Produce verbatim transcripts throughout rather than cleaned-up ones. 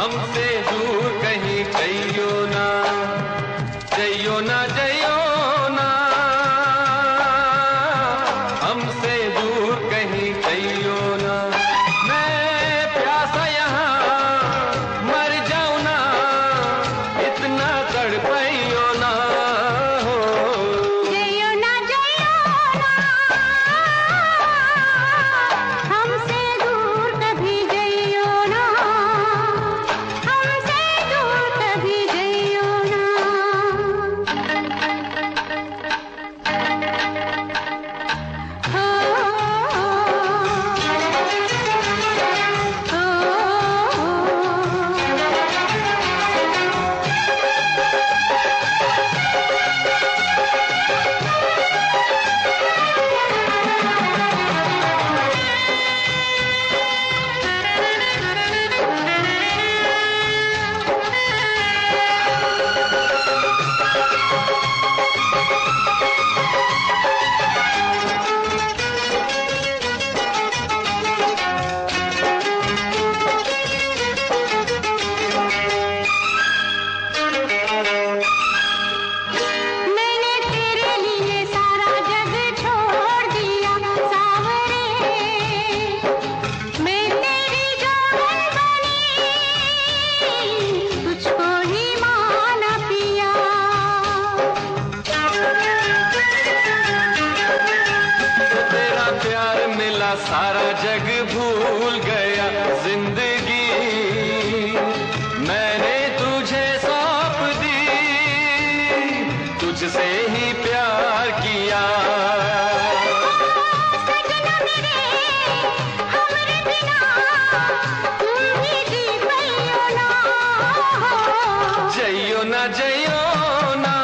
हमसे दूर कहीं जइयो ना, जइयो ना जइयो ना, हमसे दूर कहीं जइयो ना। मैं प्यासा यहाँ मर जाऊं ना, इतना तड़पाइयो ना हो। जइयो ना जइयो ना, हमसे दूर कभी जइयो ना, हमसे दूर कभी जइयो ना। हो, मैंने तेरे लिए सारा जग छोड़ दिया सावरे, मैं तेरी जोगन बनी, तुझको ही माना पिया। तो तेरा प्यार मिला सारा जग भूल गया, जिंदगी मैंने तुझे सौंप दी, तुझसे ही प्यार किया। सजना मेरे हमरे बिना तुम ही जी पाइयो ना। जइयो ना जइयो ना,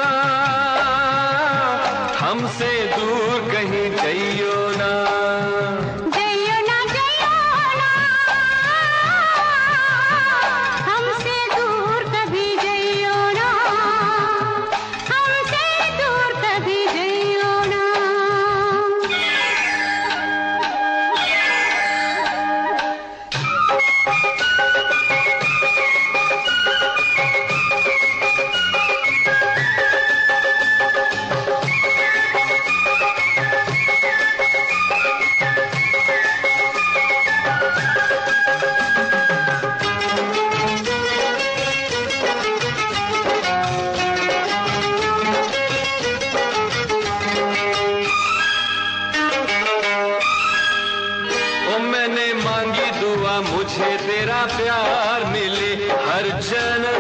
हमसे दूर कहीं जइयो ना। जइयो ना जइयो ना, हमसे दूर कभी जइयो ना, हमसे दूर कभी जइयो ना। ओ मैंने मांगी दुआ मुझे तेरा प्यार मिले हर जन्म